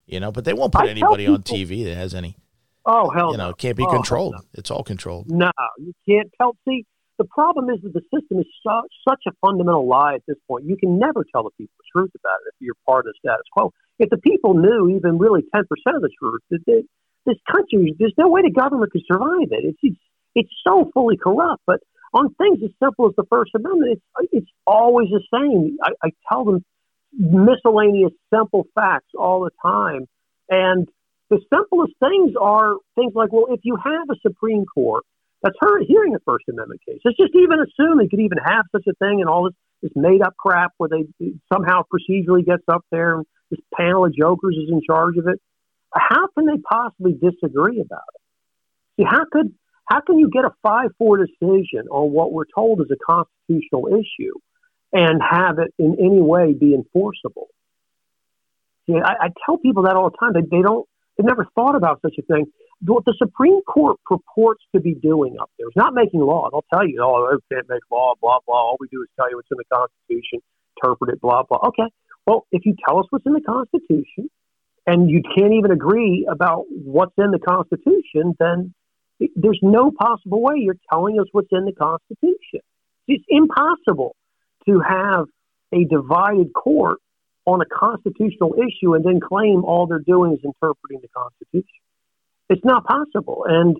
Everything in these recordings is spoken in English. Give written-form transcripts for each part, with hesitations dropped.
But they won't put anybody on TV that has any. Oh, hell no. Can't be controlled. No. It's all controlled. No, you can't tell. See, the problem is that the system is such a fundamental lie at this point. You can never tell the people the truth about it if you're part of the status quo. If the people knew even really 10% of the truth, this country, there's no way the government could survive it. It's so fully corrupt. But on things as simple as the First Amendment, it's always the same. I tell them miscellaneous simple facts all the time. And the simplest things are things like, well, if you have a Supreme Court that's hearing a First Amendment case, let's just even assume they could even have such a thing and all this made-up crap where they somehow procedurally gets up there and this panel of jokers is in charge of it. How can they possibly disagree about it? See, how can you get a 5-4 decision on what we're told is a constitutional issue and have it in any way be enforceable? See, I tell people that all the time. They've never thought about such a thing. What the Supreme Court purports to be doing up there is not making law. They'll tell you, they can't make law, blah, blah. All we do is tell you what's in the Constitution, interpret it, blah, blah. Okay, well, if you tell us what's in the Constitution and you can't even agree about what's in the Constitution, then there's no possible way you're telling us what's in the Constitution. It's impossible to have a divided court on a constitutional issue and then claim all they're doing is interpreting the Constitution. It's not possible. And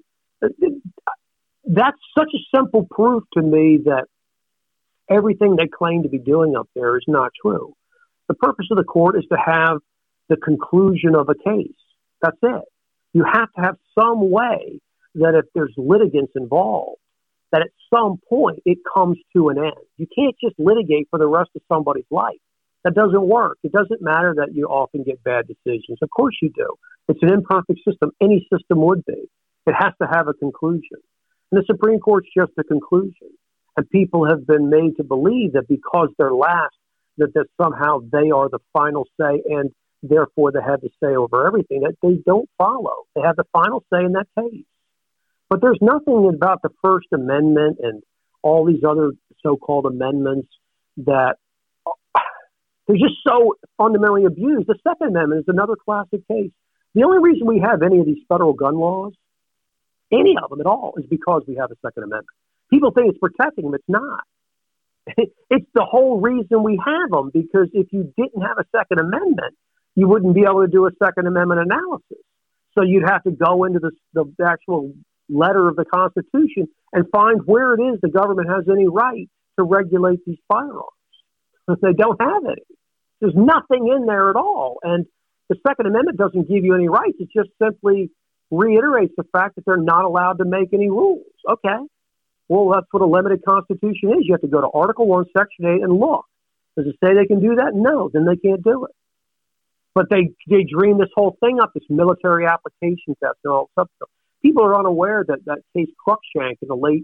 that's such a simple proof to me that everything they claim to be doing up there is not true. The purpose of the court is to have the conclusion of a case. That's it. You have to have some way that if there's litigants involved, that at some point it comes to an end. You can't just litigate for the rest of somebody's life. That doesn't work. It doesn't matter that you often get bad decisions. Of course you do. It's an imperfect system. Any system would be. It has to have a conclusion. And the Supreme Court's just a conclusion. And people have been made to believe that because they're last, that somehow they are the final say and therefore they have the say over everything. That they don't follow. They have the final say in that case. But there's nothing about the First Amendment and all these other so-called amendments that they're just so fundamentally abused. The Second Amendment is another classic case. The only reason we have any of these federal gun laws, any of them at all, is because we have a Second Amendment. People think it's protecting them. It's not. It's the whole reason we have them, because if you didn't have a Second Amendment, you wouldn't be able to do a Second Amendment analysis. So you'd have to go into the actual letter of the Constitution and find where it is the government has any right to regulate these firearms. They don't have any. There's nothing in there at all. And the Second Amendment doesn't give you any rights. It just simply reiterates the fact that they're not allowed to make any rules. Okay. Well, that's what a limited constitution is. You have to go to Article 1, Section 8 and look. Does it say they can do that? No, then they can't do it. But they dream this whole thing up, this military application test and all that stuff. People are unaware that case Cruikshank in the late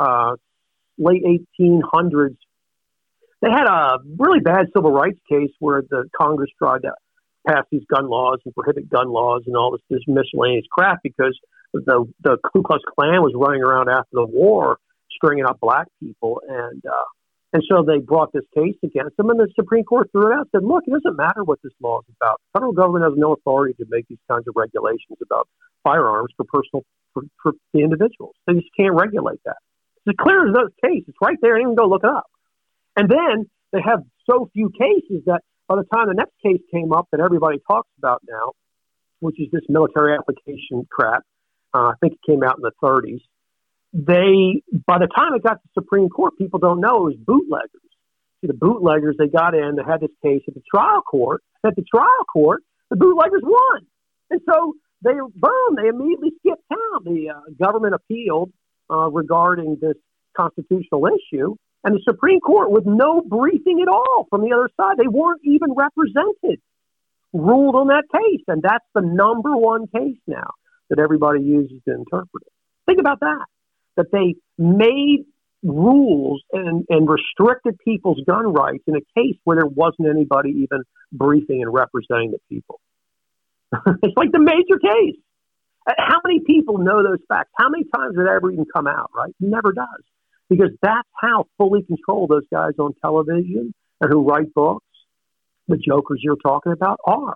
1800s, they had a really bad civil rights case where the Congress tried to pass these gun laws and prohibit gun laws and all this miscellaneous crap because the Ku Klux Klan was running around after the war, stringing up black people, and so they brought this case against them, and the Supreme Court threw it out and said, look, it doesn't matter what this law is about. The federal government has no authority to make these kinds of regulations about firearms for the individuals. They just can't regulate that. It's as clear as those cases. It's right there. You can go look it up. And then they have so few cases that by the time the next case came up that everybody talks about now, which is this military application crap, I think it came out in the 30s, by the time it got to the Supreme Court, people don't know it was bootleggers. See, the bootleggers, they got in, they had this case at the trial court. At the trial court, the bootleggers won. And so they immediately skipped town. The government appealed regarding this constitutional issue. And the Supreme Court, with no briefing at all from the other side, they weren't even represented, ruled on that case. And that's the number one case now that everybody uses to interpret it. Think about that they made rules and restricted people's gun rights in a case where there wasn't anybody even briefing and representing the people. It's like the major case. How many people know those facts? How many times did it ever even come out, right? It never does. Because that's how fully controlled those guys on television and who write books, the jokers you're talking about, are.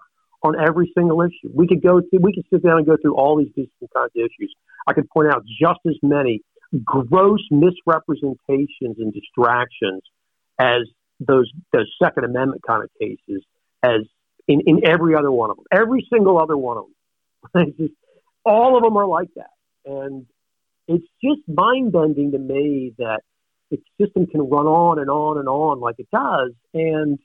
on every single issue. We could sit down and go through all these different kinds of issues. I could point out just as many gross misrepresentations and distractions as those Second Amendment kind of cases as in every other one of them. Every single other one of them. It's just, all of them are like that. And it's just mind-bending to me that the system can run on and on and on like it does, and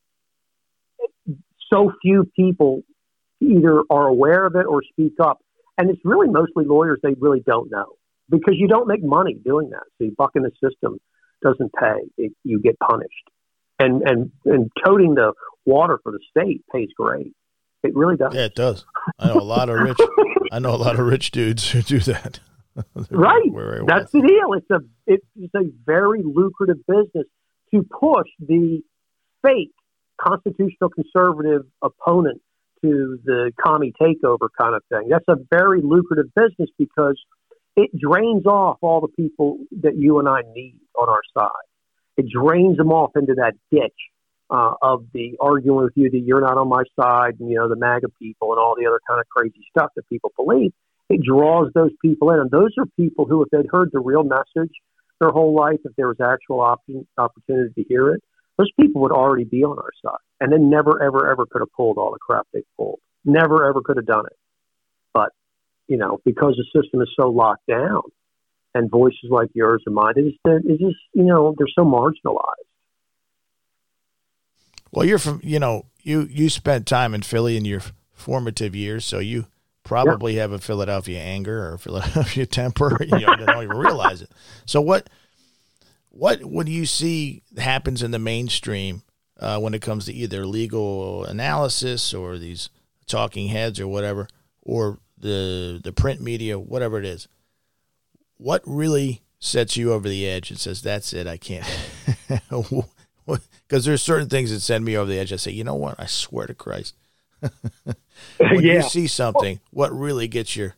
so few people either are aware of it or speak up. And it's really mostly lawyers they really don't know, because you don't make money doing that. So you buck in the system doesn't pay. You get punished. And toting the water for the state pays great. It really does. Yeah, it does. I know a lot of rich dudes who do that. Right. That's the deal. It's a very lucrative business to push the fake constitutional conservative opponent to the commie takeover kind of thing. That's a very lucrative business because it drains off all the people that you and I need on our side. It drains them off into that ditch of the arguing with you that you're not on my side, and, the MAGA people and all the other kind of crazy stuff that people believe. It draws those people in. And those are people who, if they'd heard the real message their whole life, if there was actual opportunity to hear it, those people would already be on our side. And then never, ever, ever could have pulled all the crap they pulled. Never, ever could have done it. But, because the system is so locked down and voices like yours and mine, they're so marginalized. Well, you're from, you spent time in Philly in your formative years, so you probably have a Philadelphia anger or Philadelphia temper. You don't even realize it. So what do you see happens in the mainstream when it comes to either legal analysis or these talking heads or whatever, or the print media, whatever it is? What really sets you over the edge and says, that's it, I can't? Because there's certain things that send me over the edge. I say, you know what? I swear to Christ. When you see something, what really gets your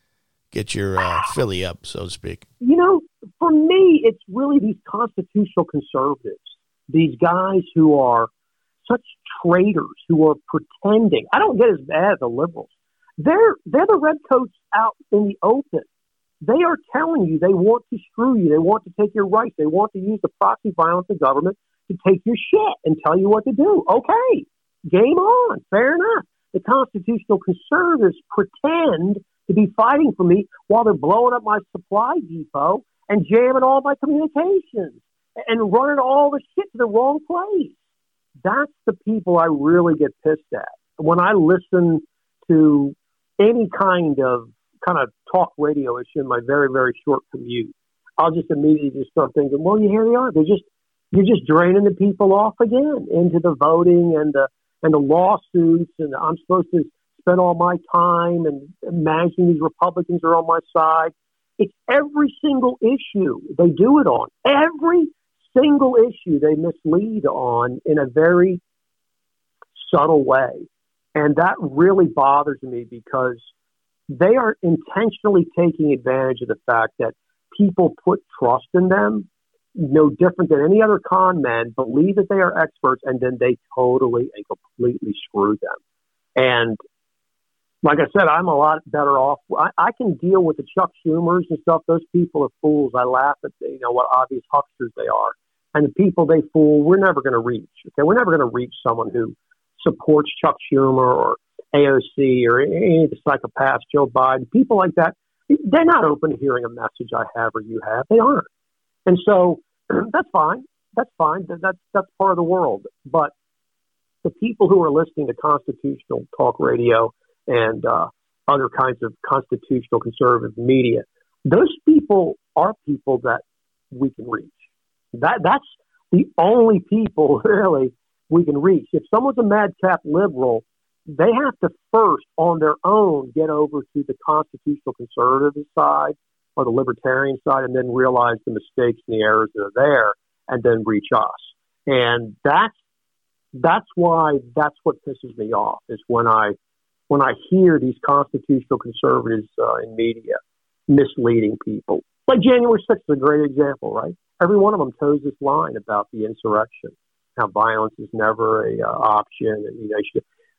Philly up, so to speak? For me, it's really these constitutional conservatives, these guys who are such traitors, who are pretending. I don't get as bad as the liberals. They're the redcoats out in the open. They are telling you they want to screw you. They want to take your rights. They want to use the proxy violence of government to take your shit and tell you what to do. Okay, game on. Fair enough. The constitutional conservatives pretend to be fighting for me while they're blowing up my supply depot and jamming all my communications and running all the shit to the wrong place. That's the people I really get pissed at. When I listen to any kind of talk radio issue in my very, very short commute, I'll just immediately just start thinking, well, here they are. You're just draining the people off again into the voting and the lawsuits, and I'm supposed to spend all my time and imagining these Republicans are on my side. It's every single issue they do it on. Every single issue they mislead on in a very subtle way. And that really bothers me because they are intentionally taking advantage of the fact that people put trust in them, no different than any other con men, believe that they are experts, and then they totally and completely screw them. And like I said, I'm a lot better off. I can deal with the Chuck Schumers and stuff. Those people are fools. I laugh at what obvious hucksters they are. And the people they fool, we're never going to reach. Okay, we're never going to reach someone who supports Chuck Schumer or AOC or any of the psychopaths, Joe Biden, people like that. They're not open to hearing a message I have or you have. They aren't. And so that's fine. That's fine. That's part of the world. But the people who are listening to constitutional talk radio and other kinds of constitutional conservative media, those people are people that we can reach. That's the only people really we can reach. If someone's a madcap liberal, they have to first on their own get over to the constitutional conservative side or the libertarian side and then realize the mistakes and the errors that are there and then reach us. And that's why that's what pisses me off is when I hear these constitutional conservatives in media misleading people. Like January 6th is a great example, right? Every one of them toes this line about the insurrection, how violence is never a option, and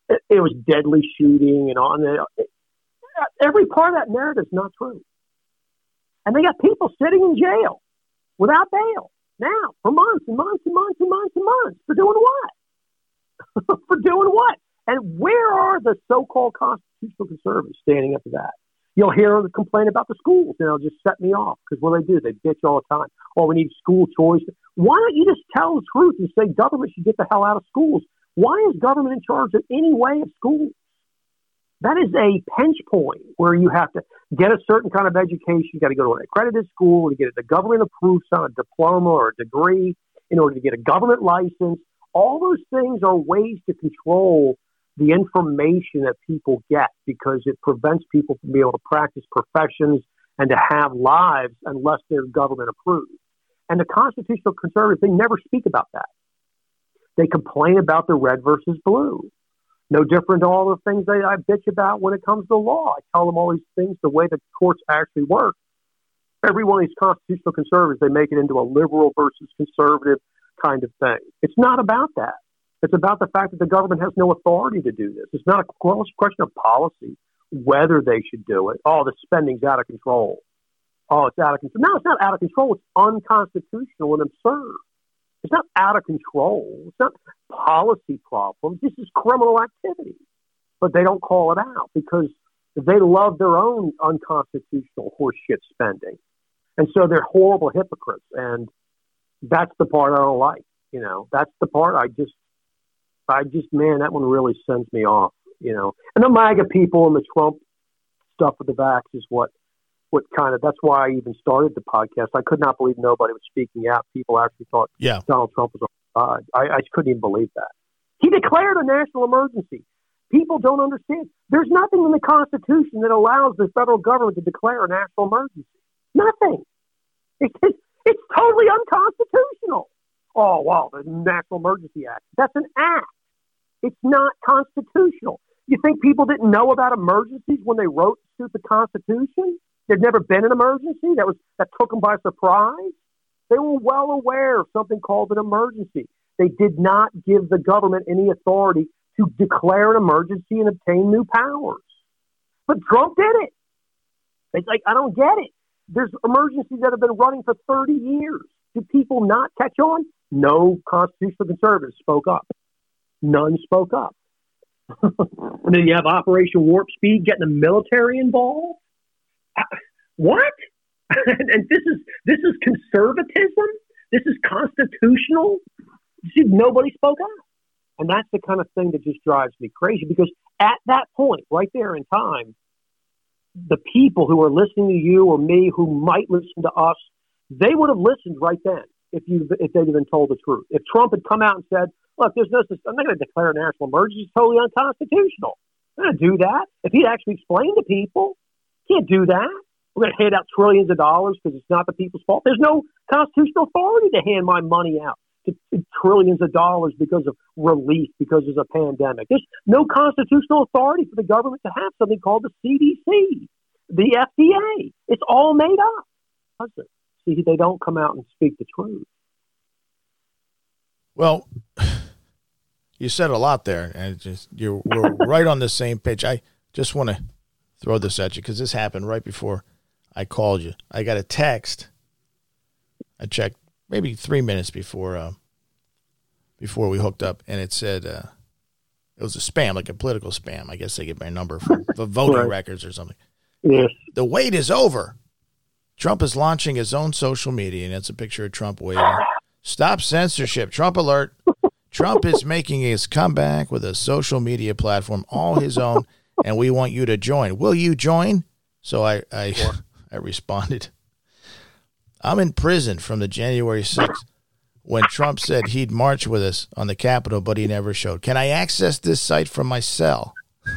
it was deadly shooting and on. Every part of that narrative is not true. And they got people sitting in jail without bail now for months and months and months and months and months for doing what? For doing what? And where are the so-called constitutional conservatives standing up to that? You'll hear them complain about the schools, and it'll just set me off because what do? They bitch all the time. Oh, we need school choice. Why don't you just tell the truth and say government should get the hell out of schools? Why is government in charge of any way of schools? That is a pinch point where you have to get a certain kind of education. You got to go to an accredited school to get a government approved on a diploma or a degree in order to get a government license. All those things are ways to control the information that people get because it prevents people from being able to practice professions and to have lives unless they're government approved. And the constitutional conservatives, they never speak about that. They complain about the red versus blue. No different to all the things that I bitch about when it comes to law. I tell them all these things, the way the courts actually work. Every one of these constitutional conservatives, they make it into a liberal versus conservative kind of thing. It's not about that. It's about the fact that the government has no authority to do this. It's not a question of policy, whether they should do it. Oh, the spending's out of control. Oh, it's out of control. No, it's not out of control. It's unconstitutional and absurd. It's not out of control. It's not policy problems. This is criminal activity. But they don't call it out because they love their own unconstitutional horseshit spending. And so they're horrible hypocrites. And that's the part I don't like. You know, that's the part I just, man, that one really sends me off, you know. And the MAGA people and the Trump stuff with the vax is what kind of, that's why I even started the podcast. I could not believe nobody was speaking out. People actually thought Donald Trump was on the side. I couldn't even believe that. He declared a national emergency. People don't understand. There's nothing in the Constitution that allows the federal government to declare a national emergency. Nothing. It's totally unconstitutional. Oh, wow, the National Emergency Act. That's an act. It's not constitutional. You think people didn't know about emergencies when they wrote the Constitution? There'd never been an emergency? That took them by surprise? They were well aware of something called an emergency. They did not give the government any authority to declare an emergency and obtain new powers. But Trump did it. It's like, I don't get it. There's emergencies that have been running for 30 years. Do people not catch on? No constitutional conservatives spoke up. None spoke up. And then you have Operation Warp Speed getting the military involved. What? And this is conservatism? This is constitutional? See, nobody spoke up. And that's the kind of thing that just drives me crazy because at that point, right there in time, the people who are listening to you or me who might listen to us, they would have listened right then if they'd have been told the truth. If Trump had come out and said, look, I'm not going to declare a national emergency. It's totally unconstitutional. I'm not going to do that. If he'd actually explained to people, can't do that. We're going to hand out trillions of dollars because it's not the people's fault. There's no constitutional authority to hand my money out to trillions of dollars because of relief, because there's a pandemic. There's no constitutional authority for the government to have something called the CDC, the FDA. It's all made up. See, they don't come out and speak the truth. Well, you said a lot there, and we're right on the same page. I just want to throw this at you because this happened right before I called you. I got a text. I checked maybe 3 minutes before we hooked up, and it said it was a spam, like a political spam. I guess they get my number from the voting records or something. Yes. The wait is over. Trump is launching his own social media, and it's a picture of Trump waving. Stop censorship. Trump alert. Trump is making his comeback with a social media platform all his own, and we want you to join. Will you join? So I responded, I'm in prison from the January 6th when Trump said he'd march with us on the Capitol, but he never showed. Can I access this site from my cell?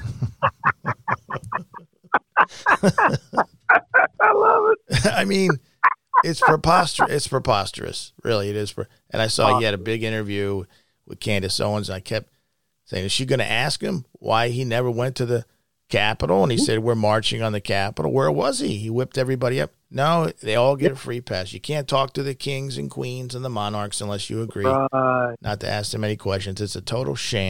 I love it. I mean, it's preposterous. It's preposterous. Really, it is. And I saw he had a big interview with Candace Owens. And I kept saying, is she going to ask him why he never went to the Capitol? And he said, we're marching on the Capitol. Where was he? He whipped everybody up. No, they all get a free pass. You can't talk to the kings and queens and the monarchs unless you agree not to ask them any questions. It's a total sham.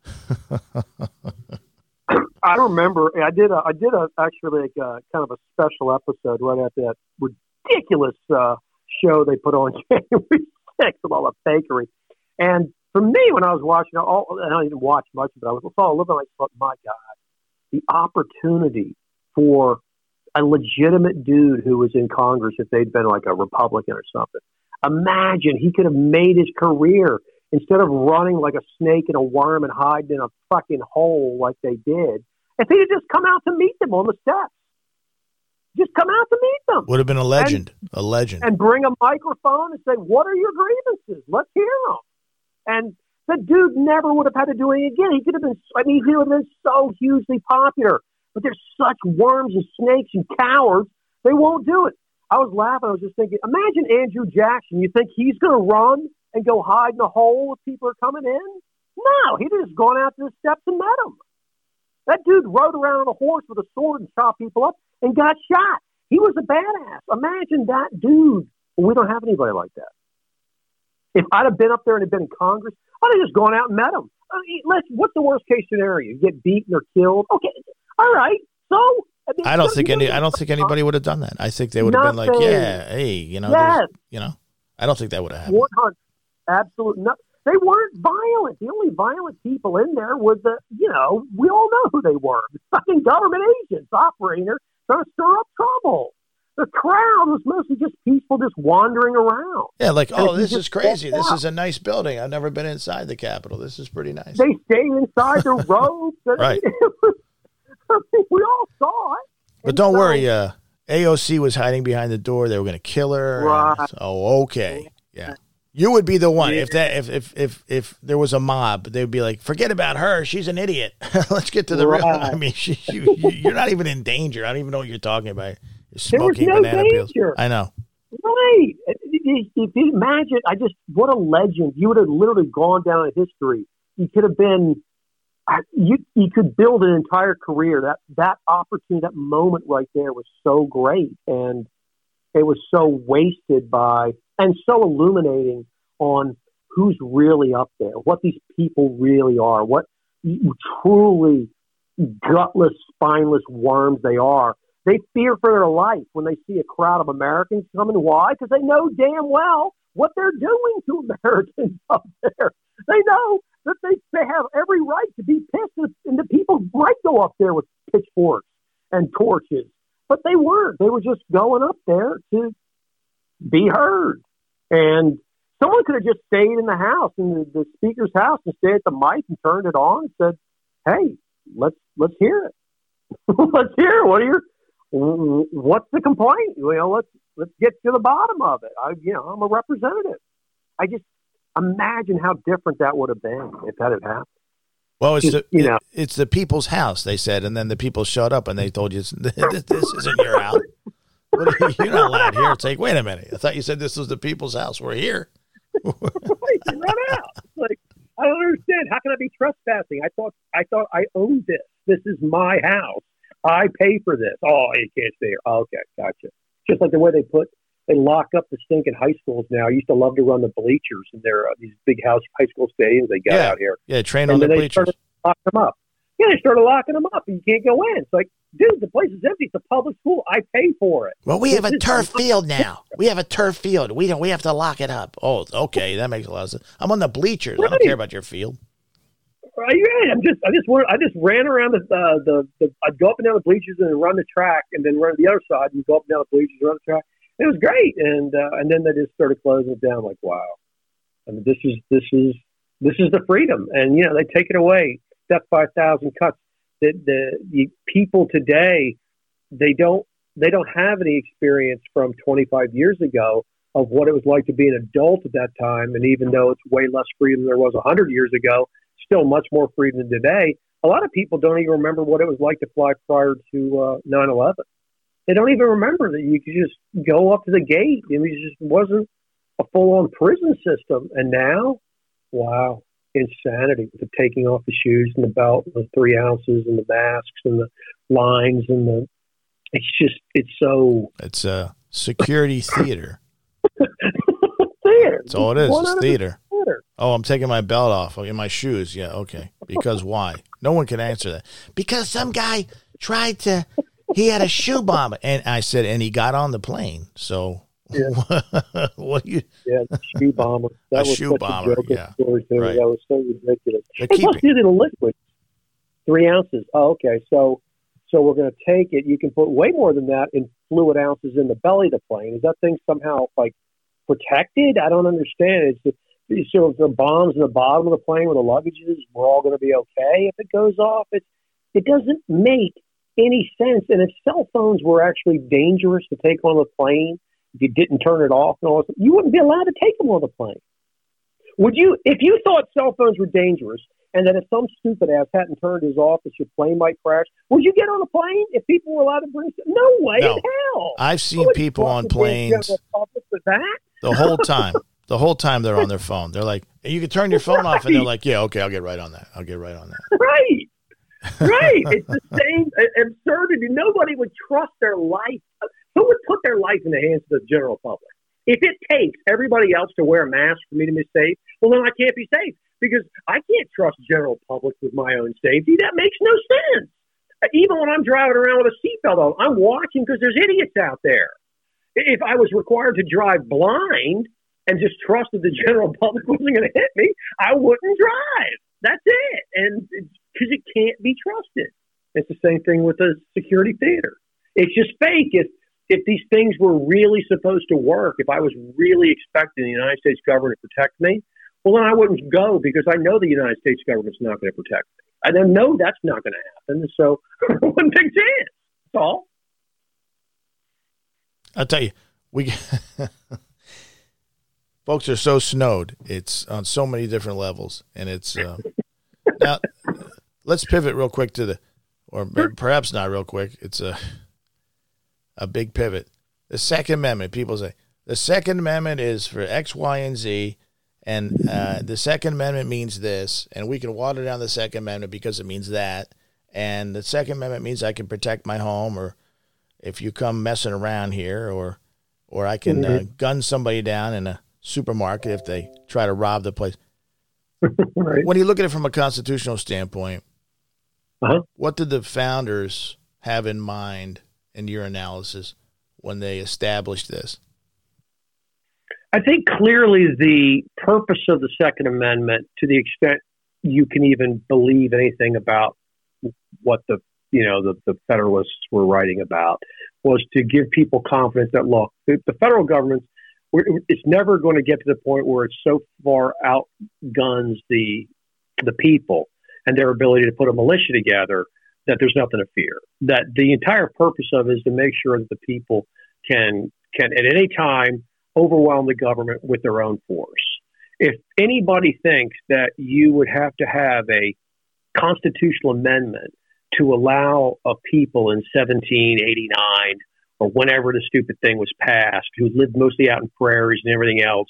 I remember I did actually like kind of a special episode right after that ridiculous show they put on January 6th with all the fakery. And for me, when I was watching, and I didn't watch much of it, I saw a little bit like, thought, my God, the opportunity for a legitimate dude who was in Congress, if they'd been like a Republican or something. Imagine he could have made his career instead of running like a snake in a worm and hiding in a fucking hole like they did. If he'd have just come out to meet them on the steps, just come out to meet them. Would have been a legend, a legend. And bring a microphone and say, what are your grievances? Let's hear them. And the dude never would have had to do anything again. He could have been, he would have been so hugely popular. But they're such worms and snakes and cowards, they won't do it. I was laughing. I was just thinking, imagine Andrew Jackson. You think he's going to run and go hide in a hole if people are coming in? No, he'd have just gone out to the steps and met them. That dude rode around on a horse with a sword and chopped people up and got shot. He was a badass. Imagine that dude. Well, we don't have anybody like that. If I'd have been up there and had been in Congress, I'd have just gone out and met him. I mean, what's the worst case scenario? You get beaten or killed? Okay, all right. So I don't think anybody would have done that. I think they would have been like, yeah, hey, yes. I don't think that would have happened. 100, absolutely not. They weren't violent. The only violent people in there was we all know who they were. The fucking government agents operating there trying to stir up trouble. The crowd was mostly just peaceful, just wandering around. Yeah, like, this is crazy. This is a nice building. I've never been inside the Capitol. This is pretty nice. They stayed inside their robes. Right. We all saw it. But don't worry, AOC was hiding behind the door. They were going to kill her. Right. Okay. Yeah. You would be the one if if there was a mob, they'd be like, forget about her. She's an idiot. Let's get to the real. I mean, you're not even in danger. I don't even know what you're talking about. You're smoking banana peels. I know. Right. If you imagine, what a legend. You would have literally gone down in history. You could have been, you could build an entire career. That opportunity, that moment right there was so great. And it was so wasted and so illuminating on who's really up there, what these people really are, what truly gutless, spineless worms they are. They fear for their life when they see a crowd of Americans coming. Why? Because they know damn well what they're doing to Americans up there. They know that they have every right to be pissed, and the people might go up there with pitchforks and torches. But they weren't. They were just going up there to be heard. And someone could have just stayed in the house, in the speaker's house, and stayed at the mic and turned it on and said, hey, let's hear it. Let's hear it. What's the complaint? Let's get to the bottom of it. I'm a representative. I just imagine how different that would have been if that had happened. Well, it's the people's house, they said, and then the people showed up and they told you, this isn't your house. You're not allowed here. It's like, wait a minute. I thought you said this was the people's house. We're here. Run out. Like, I don't understand. How can I be trespassing? I thought I owned this. This is my house. I pay for this. Oh, you can't stay here. Oh, okay, gotcha. Just like the way they lock up the stinking high schools now. I used to love to run the bleachers in their these big high school stadiums they got out here. Yeah, train on the bleachers. Started locking them up. Yeah, they started locking them up, and you can't go in. It's like, dude, the place is empty. It's a public school. I pay for it. Well, we have a turf field now. We have a turf field. We have to lock it up. Oh, okay, that makes a lot of sense. I'm on the bleachers. Right. I don't care about your field. Right. I just ran around I'd go up and down the bleachers and then run the track, and then run to the other side and go up and down the bleachers and run the track. It was great, and then they just started closing it down. Like, wow, I mean, this is the freedom, and they take it away. Death by 1,000 cuts. The people today, they don't have any experience from 25 years ago of what it was like to be an adult at that time. And even though it's way less freedom than there was 100 years ago, still much more freedom than today. A lot of people don't even remember what it was like to fly prior to 9/11. They don't even remember that you could just go up to the gate. It just wasn't a full-on prison system. And now, wow. Insanity with the taking off the shoes and the belt and the 3 ounces and the masks and the lines and it's a security theater. Theater. That's all it is. It's theater. Oh, I'm taking my belt off. Okay, my shoes. Yeah, okay. Because why? No one can answer that. Because some guy he had a shoe bomb. And I said, and he got on the plane. So Yeah. what do you? Yeah, shoe bomber. That was shoe such bomber, a joke yeah. story too. Right. That was so ridiculous. They're Hey, plus keeping- do the liquid. 3 ounces. Oh, okay. So we're going to take it. You can put way more than that in fluid ounces in the belly of the plane. Is that thing somehow like protected? I don't understand. So if the bombs in the bottom of the plane where the luggage is, we're all going to be okay if it goes off. It doesn't make any sense. And if cell phones were actually dangerous to take on the plane, if you didn't turn it off and all that, you wouldn't be allowed to take them on the plane. Would you, if you thought cell phones were dangerous and that if some stupid ass hadn't turned his off, that your plane might crash, would you get on a plane if people were allowed to bring? No way No. in hell. I've seen people on planes For that? the whole time. The whole time they're on their phone. They're like, you can turn your phone off, and they're like, yeah, okay, I'll get right on that. Right. Right. It's the same absurdity. Nobody would trust their life. Who would put their life in the hands of the general public? If it takes everybody else to wear a mask for me to be safe, well, then I can't be safe because I can't trust general public with my own safety. That makes no sense. Even when I'm driving around with a seatbelt on, I'm watching because there's idiots out there. If I was required to drive blind and just trusted the general public wasn't going to hit me, I wouldn't drive. That's it. And because it can't be trusted. It's the same thing with the security theater. It's just fake. If these things were really supposed to work, if I was really expecting the United States government to protect me, well, then I wouldn't go because I know the United States government's not going to protect me. I then know that's not going to happen. So I wouldn't take a chance. That's all. I'll tell you, folks are so snowed. It's on so many different levels, and it's now. Let's pivot real quick to or perhaps not real quick. It's a big pivot. The Second Amendment. People say the Second Amendment is for X, Y, and Z, and the Second Amendment means this, and we can water down the Second Amendment because it means that, and the Second Amendment means I can protect my home, or if you come messing around here, or I can gun somebody down in a supermarket if they try to rob the place. Right. When you look at it from a constitutional standpoint, what did the founders have in mind in your analysis when they established this? I think clearly the purpose of the Second Amendment, to the extent you can even believe anything about what the Federalists were writing about, was to give people confidence that, look, the federal government, it's never going to get to the point where it so far outguns the people and their ability to put a militia together that there's nothing to fear. That the entire purpose of it is to make sure that the people can at any time overwhelm the government with their own force. If anybody thinks that you would have to have a constitutional amendment to allow a people in 1789 or whenever the stupid thing was passed, who lived mostly out in prairies and everything else,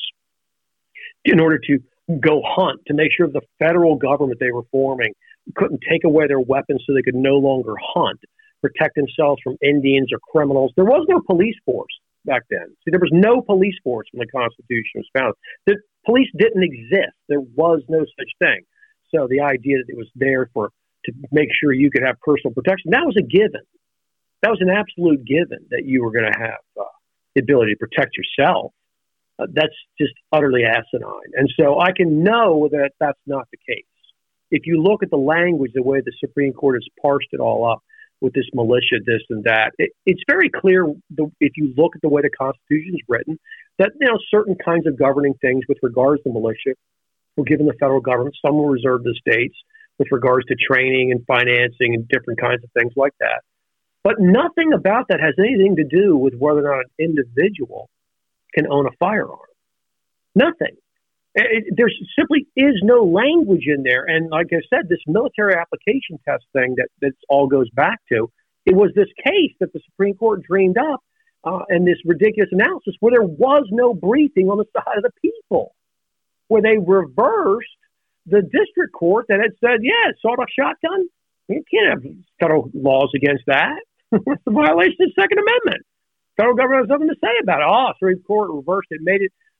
in order to go hunt, to make sure the federal government they were forming couldn't take away their weapons so they could no longer hunt, protect themselves from Indians or criminals. There was no police force back then. See, there was no police force when the Constitution was founded. The police didn't exist. There was no such thing. So the idea that it was there to make sure you could have personal protection, that was a given. That was an absolute given that you were going to have the ability to protect yourself. That's just utterly asinine. And so I can know that that's not the case. If you look at the language, the way the Supreme Court has parsed it all up with this militia, this and that, it's very clear if you look at the way the Constitution is written that certain kinds of governing things with regards to militia were given the federal government. Some were reserved to states with regards to training and financing and different kinds of things like that. But nothing about that has anything to do with whether or not an individual can own a firearm. Nothing. There simply is no language in there. And like I said, this military application test thing that all goes back to, it was this case that the Supreme Court dreamed up and this ridiculous analysis where there was no briefing on the side of the people, where they reversed the district court that had said, yeah, sawed-off shotgun, you can't have federal laws against that. It's a violation of the Second Amendment. Federal government has nothing to say about it. Supreme Court reversed it, made it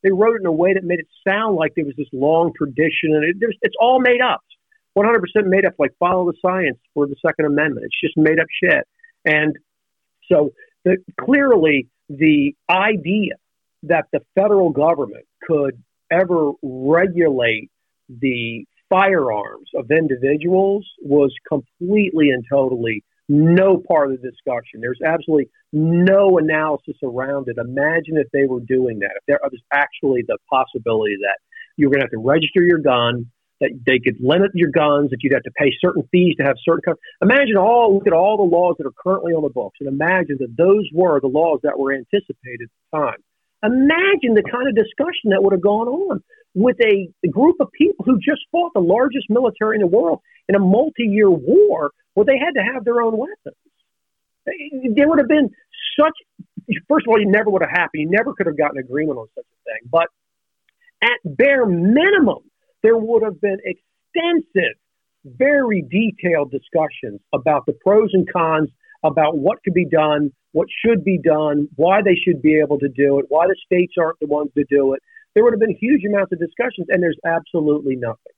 They wrote it in a way that made it sound like there was this long tradition, and it's all made up. 100% made up, like follow the science for the Second Amendment. It's just made up shit. And so clearly the idea that the federal government could ever regulate the firearms of individuals was completely and totally no part of the discussion. There's absolutely no analysis around it. Imagine if they were doing that, if there was actually the possibility that you're going to have to register your gun, that they could limit your guns, that you'd have to pay certain fees to have certain – look at all the laws that are currently on the books, and imagine that those were the laws that were anticipated at the time. Imagine the kind of discussion that would have gone on with a group of people who just fought the largest military in the world in a multi-year war where they had to have their own weapons. There would have been such – first of all, you never would have happened. You never could have gotten agreement on such a thing. But at bare minimum, there would have been extensive, very detailed discussions about the pros and cons, about what could be done, what should be done, why they should be able to do it, why the states aren't the ones to do it. There would have been huge amounts of discussions, and there's absolutely nothing.